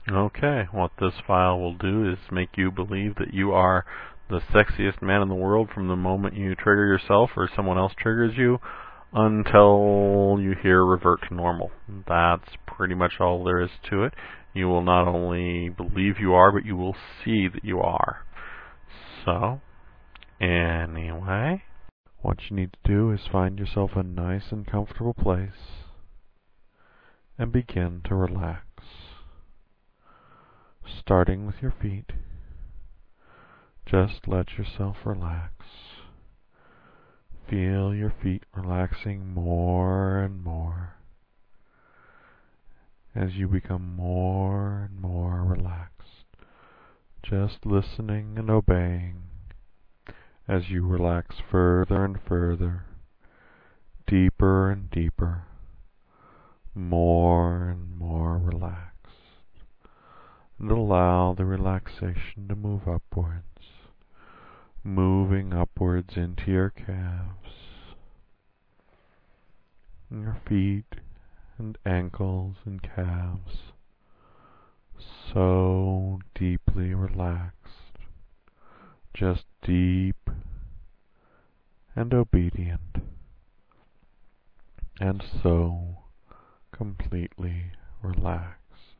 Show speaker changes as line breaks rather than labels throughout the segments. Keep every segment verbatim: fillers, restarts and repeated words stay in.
Okay, what this file will do is make you believe that you are the sexiest man in the world from the moment you trigger yourself or someone else triggers you until you hear revert to normal. That's pretty much all there is to it. You will not only believe you are, but you will see that you are. So, anyway, what you need to do is find yourself a nice and comfortable place and begin to relax. Starting with your feet, just let yourself relax. Feel your feet relaxing more and more as you become more and more relaxed. Just listening and obeying as you relax further and further, deeper and deeper, more and more relaxed. And allow the relaxation to move upwards, moving upwards into your calves, and your feet and ankles and calves, so deeply relaxed, just deep and obedient, and so completely relaxed.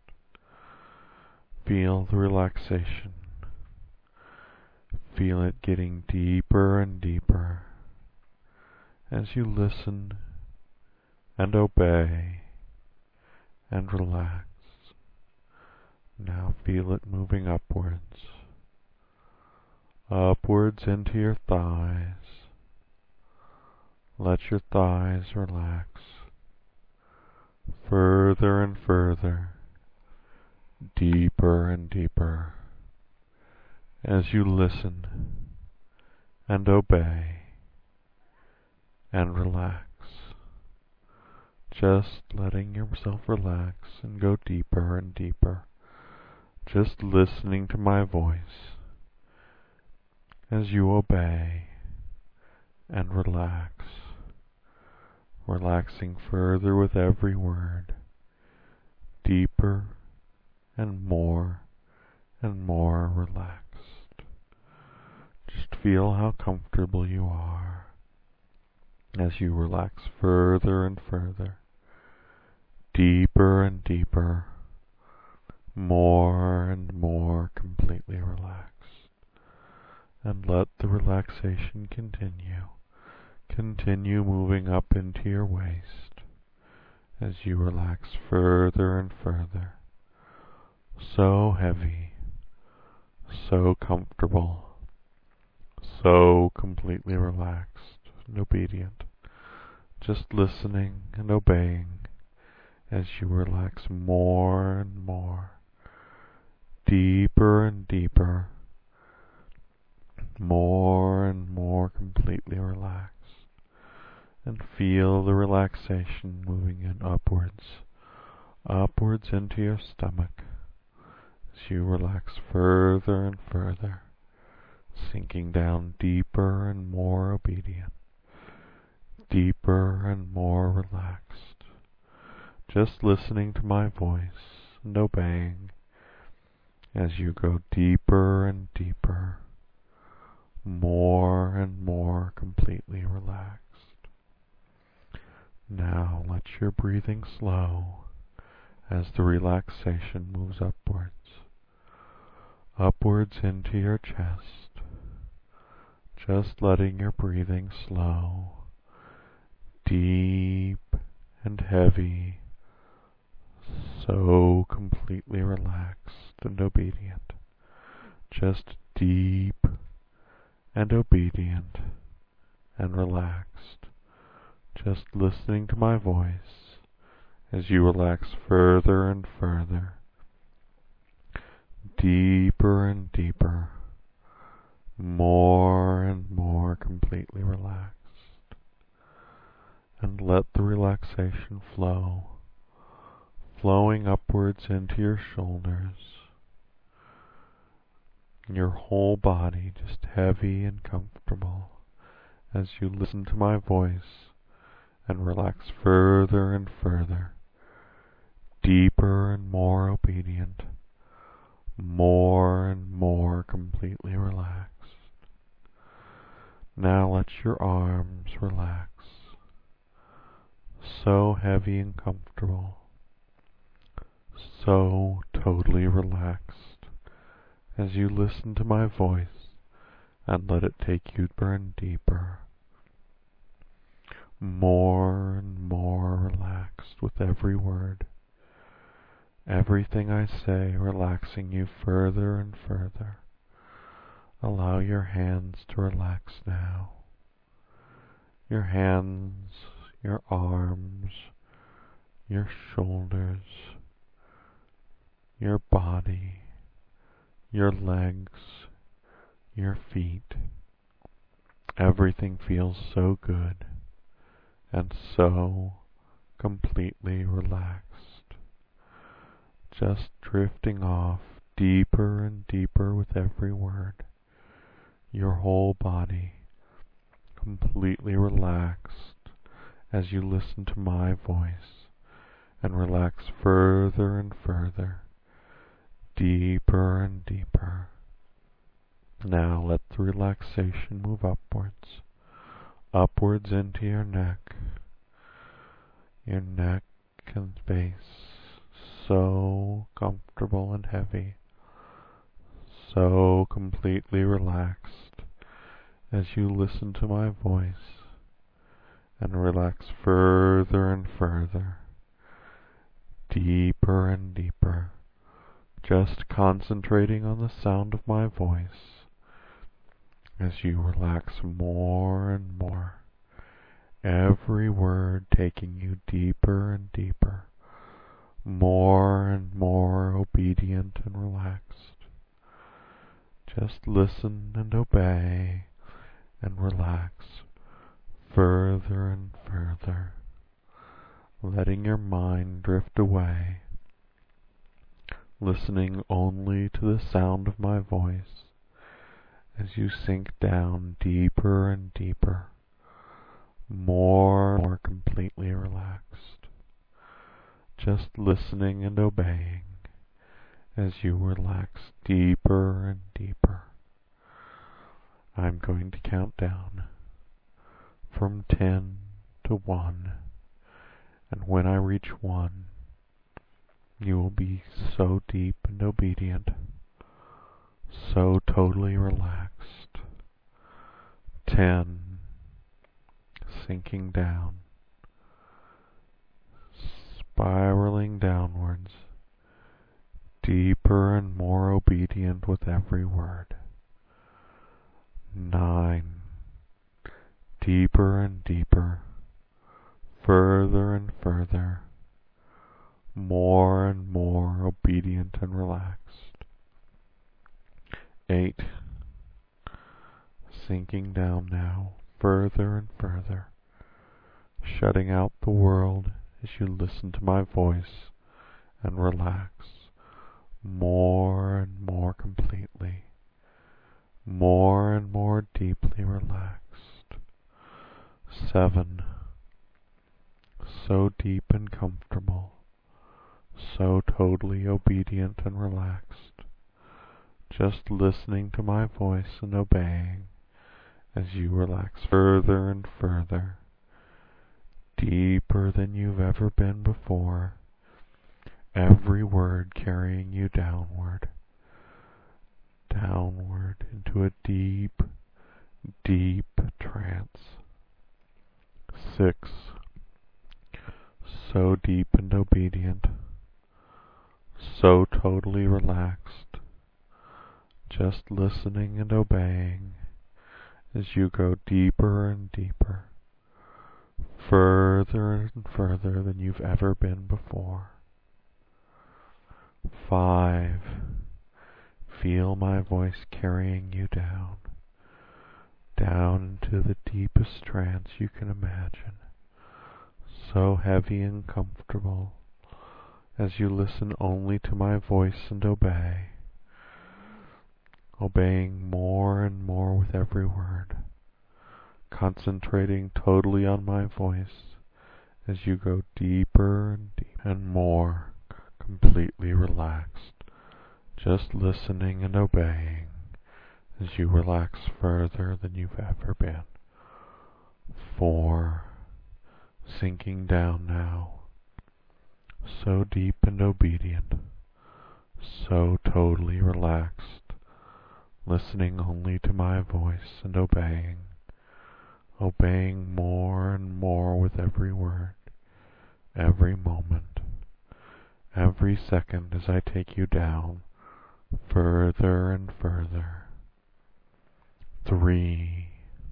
Feel the relaxation. Feel it getting deeper and deeper as you listen and obey and relax. Now feel it moving upwards, upwards into your thighs. Let your thighs relax further and further, deeper and deeper, as you listen and obey and relax, just letting yourself relax and go deeper and deeper, just listening to my voice as you obey and relax, relaxing further with every word, deeper and more and more relaxed. Just feel how comfortable you are as you relax further and further, deeper and deeper, more and more completely relaxed. And let the relaxation continue. Continue moving up into your waist as you relax further and further. So heavy, so comfortable, so completely relaxed and obedient, just listening and obeying as you relax more and more, deeper and deeper, more and more completely relaxed, and feel the relaxation moving in upwards, upwards into your stomach. As you relax further and further, sinking down deeper and more obedient, deeper and more relaxed, just listening to my voice and obeying as you go deeper and deeper, more and more completely relaxed. Now let your breathing slow as the relaxation moves upwards, upwards into your chest, just letting your breathing slow, deep and heavy, so completely relaxed and obedient, just deep and obedient and relaxed, just listening to my voice as you relax further and further, deeper and deeper, more and more completely relaxed. And let the relaxation flow, flowing upwards into your shoulders, your whole body just heavy and comfortable as you listen to my voice and relax further and further, deeper and more obedient, more and more completely relaxed. Now let your arms relax, so heavy and comfortable, so totally relaxed, as you listen to my voice and let it take you deeper and deeper, more and more relaxed with every word, everything I say relaxing you further and further. Allow your hands to relax now. Your hands, your arms, your shoulders, your body, your legs, your feet. Everything feels so good and so completely relaxed. Just drifting off deeper and deeper with every word. Your whole body completely relaxed as you listen to my voice and relax further and further, deeper and deeper. Now let the relaxation move upwards, upwards into your neck, your neck and base, so comfortable and heavy, so completely relaxed as you listen to my voice and relax further and further, deeper and deeper, just concentrating on the sound of my voice as you relax more and more, every word taking you deeper and deeper, more and more obedient and relaxed. Just listen and obey and relax further and further, letting your mind drift away, listening only to the sound of my voice as you sink down deeper and deeper, more and more completely relaxed, just listening and obeying as you relax deeper and deeper. I'm going to count down from ten to one, and when I reach one, you will be so deep and obedient, so totally relaxed. Ten, sinking down, spiraling downwards, deeper and more obedient with every word. Nine, deeper and deeper, further and further, more and more obedient and relaxed. Eight, sinking down now, further and further, shutting out the world as you listen to my voice and relax more and more completely, more and more deeply relaxed. Seven, so deep and comfortable, so totally obedient and relaxed, just listening to my voice and obeying as you relax further and further, deeper than you've ever been before, every word carrying you downward, downward into a deep, deep trance. Six, so deep and obedient, so totally relaxed, just listening and obeying as you go deeper and deeper, further and further than you've ever been before. Five, feel my voice carrying you down, down into the deepest trance you can imagine, so heavy and comfortable as you listen only to my voice and obey, obeying more and more with every word, concentrating totally on my voice as you go deeper and deeper and more completely relaxed, just listening and obeying as you relax further than you've ever been. Four, sinking down now, so deep and obedient, so totally relaxed, listening only to my voice and obeying, obeying more and more with every word, every moment, every second as I take you down further and further. Three,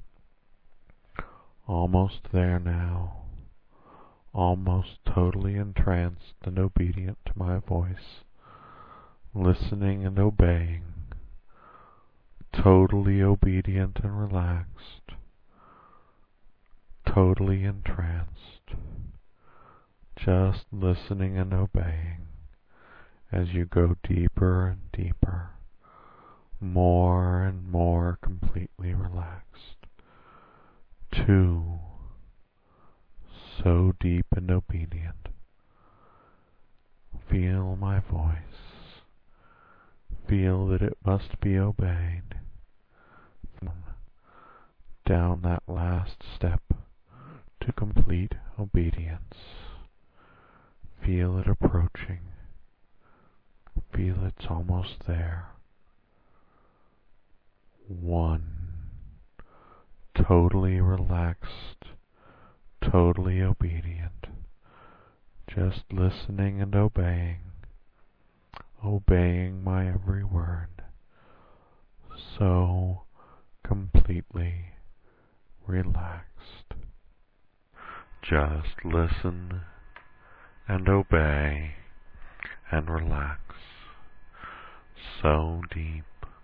almost there now, almost totally entranced and obedient to my voice, listening and obeying, totally obedient and relaxed, totally entranced, just listening and obeying as you go deeper and deeper, more and more completely relaxed. Two, so deep and obedient. Feel my voice. Feel that it must be obeyed. Down that last step to complete obedience. Feel it approaching. Feel it's almost there. One. Totally relaxed, totally obedient, just listening and obeying, obeying my every word, so completely relaxed. Just listen and obey and relax, so deep,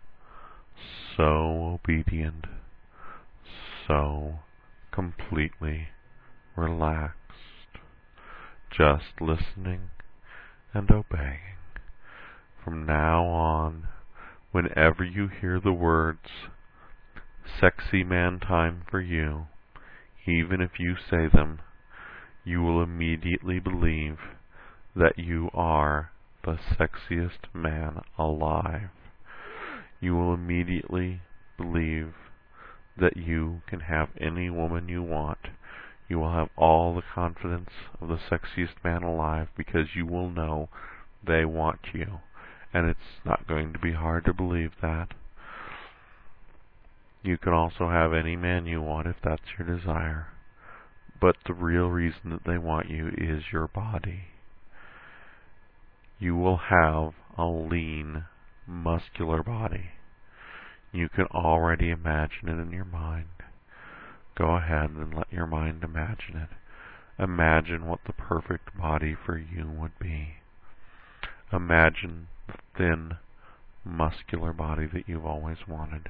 so obedient, so completely relaxed, just listening and obeying. From now on, whenever you hear the words, "Sexy man time for you," even if you say them, you will immediately believe that you are the sexiest man alive. You will immediately believe that you can have any woman you want. You will have all the confidence of the sexiest man alive because you will know they want you. And it's not going to be hard to believe that. You can also have any man you want if that's your desire. But the real reason that they want you is your body. You will have a lean, muscular body. You can already imagine it in your mind. Go ahead and let your mind imagine it. Imagine what the perfect body for you would be. Imagine the thin, muscular body that you've always wanted.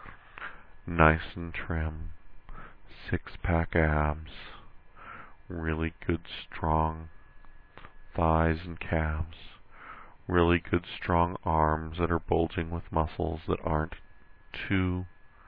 Nice and trim, six-pack abs, really good strong thighs and calves, really good strong arms that are bulging with muscles that aren't too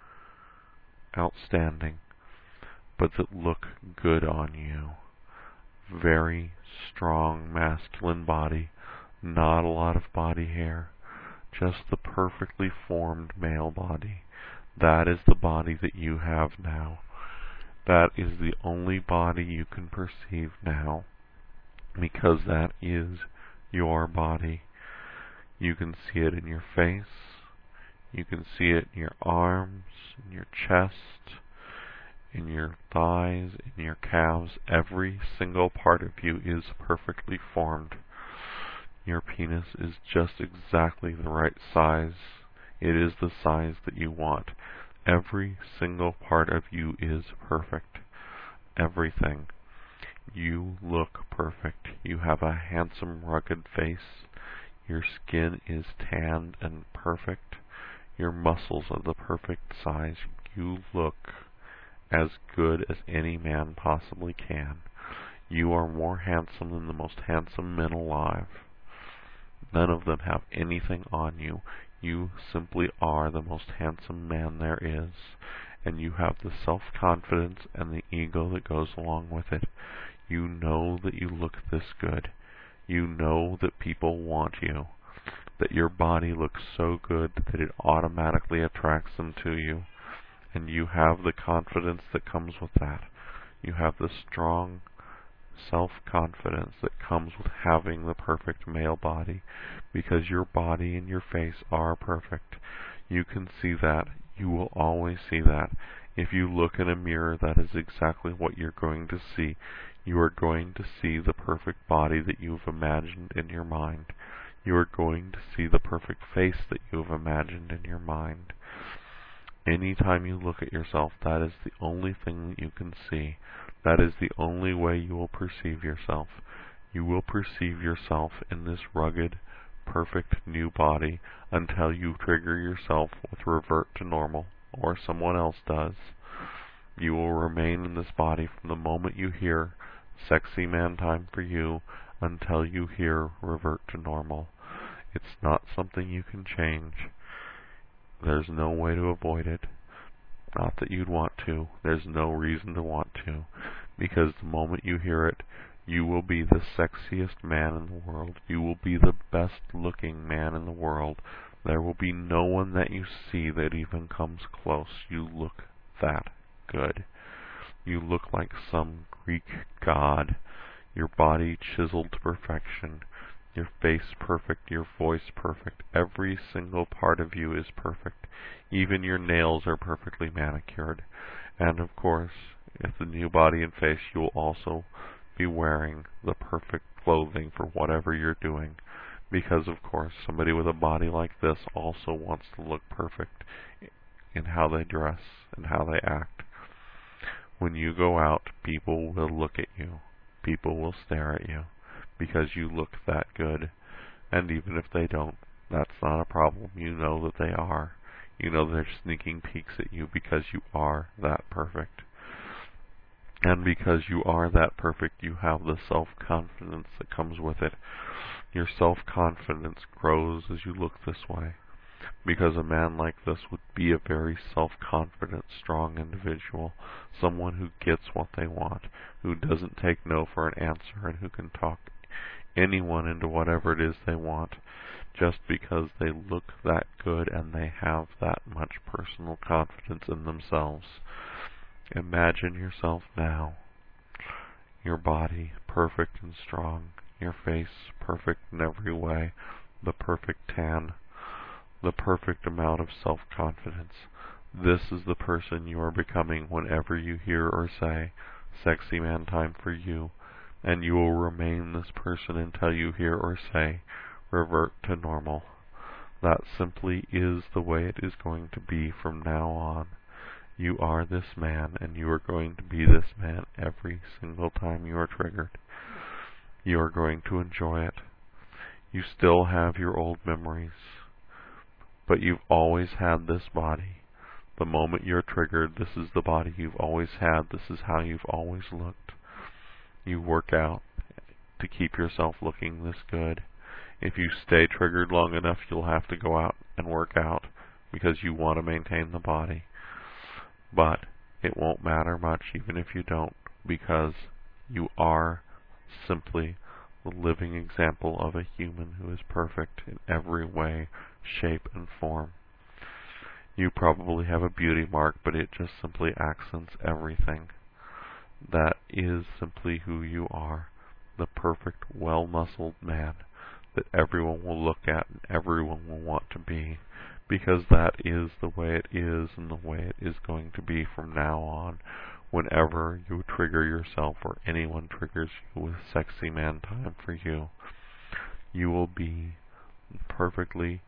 outstanding, but that look good on you. Very strong masculine body, not a lot of body hair, just the perfectly formed male body. That is the body that you have now. That is the only body you can perceive now, because that is your body. You can see it in your face. You can see it in your arms, in your chest, in your thighs, in your calves. Every single part of you is perfectly formed. Your penis is just exactly the right size. It is the size that you want. Every single part of you is perfect. Everything. You look perfect. You have a handsome, rugged face. Your skin is tanned and perfect. Your muscles are the perfect size. You look as good as any man possibly can. You are more handsome than the most handsome men alive. None of them have anything on you. You simply are the most handsome man there is. And you have the self-confidence and the ego that goes along with it. You know that you look this good. You know that people want you. that your body looks so good that it automatically attracts them to you. And you have the confidence that comes with that. You have the strong self-confidence that comes with having the perfect male body, because your body and your face are perfect. You can see that. You will always see that. If you look in a mirror, that is exactly what you're going to see. You are going to see the perfect body that you've imagined in your mind. You are going to see the perfect face that you have imagined in your mind. Anytime you look at yourself, that is the only thing that you can see. That is the only way you will perceive yourself. You will perceive yourself in this rugged, perfect new body until you trigger yourself with revert to normal, or someone else does. You will remain in this body from the moment you hear sexy man time for you until you hear revert to normal. It's not something you can change. There's no way to avoid it. Not that you'd want to. There's no reason to want to. Because the moment you hear it, you will be the sexiest man in the world. You will be the best looking man in the world. There will be no one that you see that even comes close. You look that good. You look like some Greek god. Your body chiseled to perfection. Your face perfect, your voice perfect. Every single part of you is perfect. Even your nails are perfectly manicured. And of course, with the new body and face, you will also be wearing the perfect clothing for whatever you're doing. Because of course, somebody with a body like this also wants to look perfect in how they dress and how they act. When you go out, people will look at you. People will stare at you. Because you look that good. And even if they don't, that's not a problem. You know that they are. You know they're sneaking peeks at you because you are that perfect. And because you are that perfect, you have the self-confidence that comes with it. Your self-confidence grows as you look this way. Because a man like this would be a very self-confident, strong individual. Someone who gets what they want, who doesn't take no for an answer, and who can talk anyone into whatever it is they want, just because they look that good and they have that much personal confidence in themselves. Imagine yourself now, your body perfect and strong, your face perfect in every way, the perfect tan, the perfect amount of self-confidence. This is the person you are becoming whenever you hear or say, "Sexy man time for you," and you will remain this person until you hear or say, "Revert to normal." That simply is the way it is going to be from now on. You are this man, and you are going to be this man every single time you are triggered. You are going to enjoy it. You still have your old memories, but you've always had this body. The moment you're triggered, this is the body you've always had. This is how you've always looked. You work out to keep yourself looking this good. If you stay triggered long enough, you'll have to go out and work out because you want to maintain the body. But it won't matter much even if you don't, because you are simply the living example of a human who is perfect in every way, shape, and form. You probably have a beauty mark, but it just simply accents everything. That is simply who you are, the perfect, well-muscled man that everyone will look at and everyone will want to be, because that is the way it is and the way it is going to be from now on. Whenever you trigger yourself or anyone triggers you with sexy man time for you, you will be a perfectly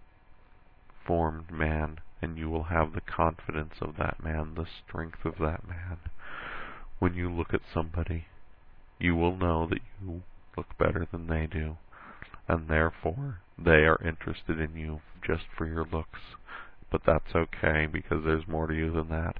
formed man, and you will have the confidence of that man, the strength of that man. When you look at somebody, you will know that you look better than they do, and therefore they are interested in you just for your looks. But that's okay, because there's more to you than that.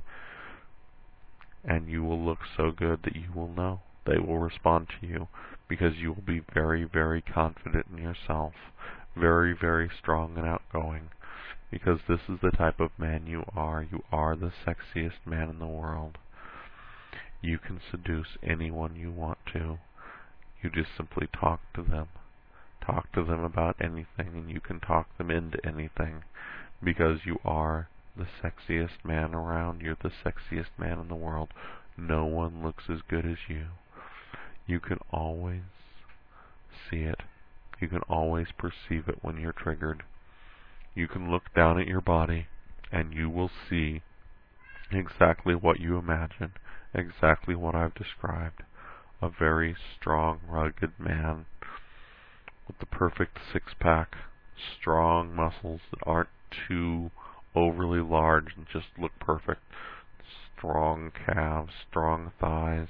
And you will look so good that you will know. They will respond to you, because you will be very, very confident in yourself, very, very strong and outgoing, because this is the type of man you are. You are the sexiest man in the world. You can seduce anyone you want to. You just simply talk to them. talk to them about anything, and you can talk them into anything, because you are the sexiest man around. You're the sexiest man in the world. No one looks as good as you. You can always see it. You can always perceive it when you're triggered. You can look down at your body and you will see exactly what you imagine, exactly what I've described. A very strong, rugged man with the perfect six-pack, strong muscles that aren't too overly large and just look perfect. Strong calves, strong thighs,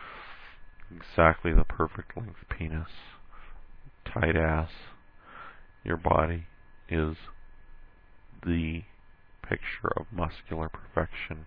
exactly the perfect length penis, tight ass. Your body is the picture of muscular perfection.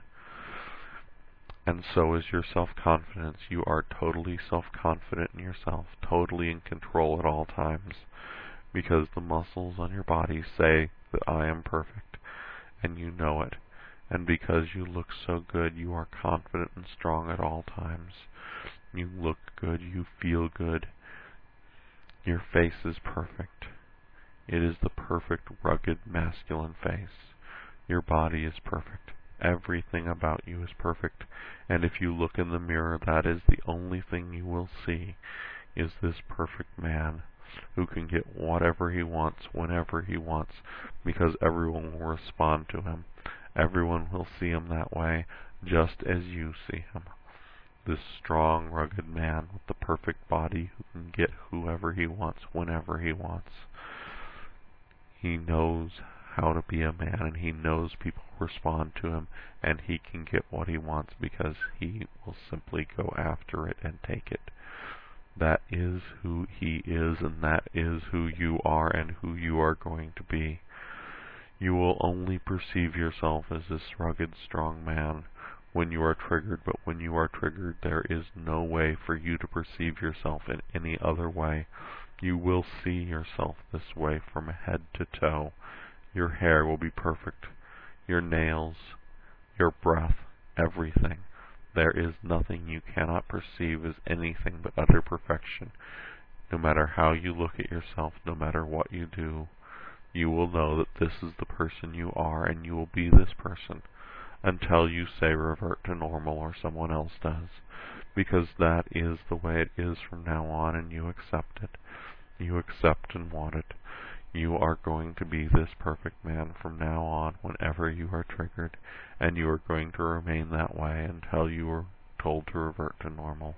And so is your self-confidence. You are totally self-confident in yourself, totally in control at all times, because the muscles on your body say that I am perfect, and you know it. And because you look so good, you are confident and strong at all times. You look good, you feel good. Your face is perfect. It is the perfect, rugged, masculine face. Your body is perfect. Everything about you is perfect. And if you look in the mirror, that is the only thing you will see, is this perfect man who can get whatever he wants, whenever he wants, because everyone will respond to him. Everyone will see him that way, just as you see him. This strong, rugged man with the perfect body who can get whoever he wants, whenever he wants. He knows how to be a man, and he knows people respond to him, and he can get what he wants because he will simply go after it and take it. That is who he is, and that is who you are and who you are going to be. You will only perceive yourself as this rugged, strong man when you are triggered, but when you are triggered, there is no way for you to perceive yourself in any other way. You will see yourself this way from head to toe. Your hair will be perfect. Your nails, your breath, everything. There is nothing you cannot perceive as anything but utter perfection. No matter how you look at yourself, no matter what you do, you will know that this is the person you are, and you will be this person until you say revert to normal or someone else does, because that is the way it is from now on, and you accept it. You accept and want it. You are going to be this perfect man from now on whenever you are triggered, and you are going to remain that way until you are told to revert to normal.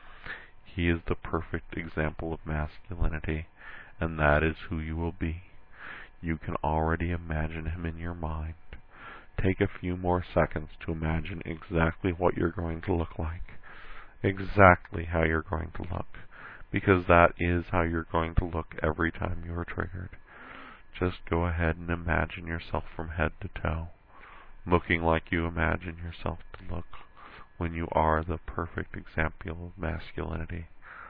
He is the perfect example of masculinity, and that is who you will be. You can already imagine him in your mind. Take a few more seconds to imagine exactly what you're going to look like, exactly how you're going to look, because that is how you're going to look every time you are triggered. Just go ahead and imagine yourself from head to toe, looking like you imagine yourself to look when you are the perfect example of masculinity.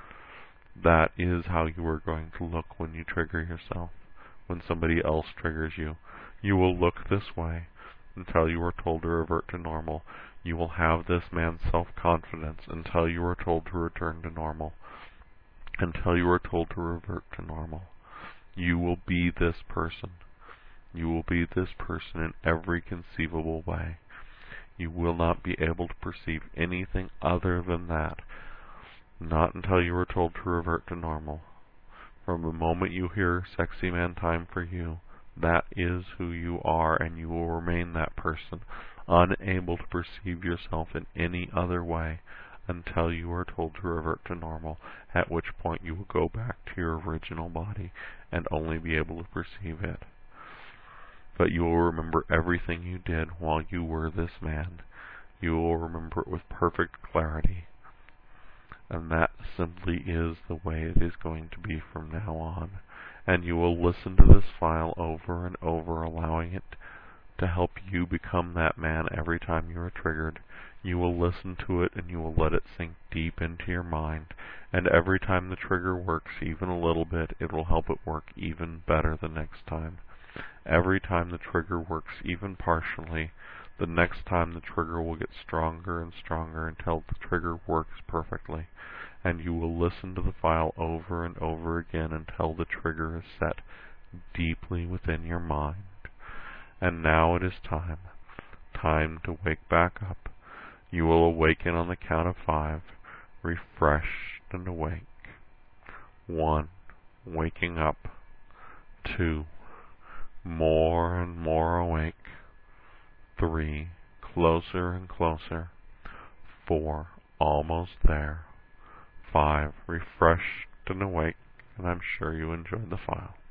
That is how you are going to look when you trigger yourself. When somebody else triggers you, you will look this way until you are told to revert to normal. You will have this man's self-confidence until you are told to return to normal, until you are told to revert to normal. You will be this person. You will be this person in every conceivable way. You will not be able to perceive anything other than that, not until you are told to revert to normal. From the moment you hear Sexy Man Time for You, that is who you are, and you will remain that person, unable to perceive yourself in any other way until you are told to revert to normal, at which point you will go back to your original body and only be able to perceive it. But you will remember everything you did while you were this man. You will remember it with perfect clarity. And that simply is the way it is going to be from now on. And you will listen to this file over and over, allowing it to help you become that man every time you are triggered. You will listen to it and you will let it sink deep into your mind. And every time the trigger works even a little bit, it will help it work even better the next time. Every time the trigger works even partially, the next time the trigger will get stronger and stronger until the trigger works perfectly. and you will listen to the file over and over again until the trigger is set deeply within your mind. And now it is time, time to wake back up. You will awaken on the count of five, refreshed and awake. One, waking up. Two, more and more awake. Three, closer and closer. Four, almost there. Five, refreshed and awake, and I'm sure you enjoyed the file.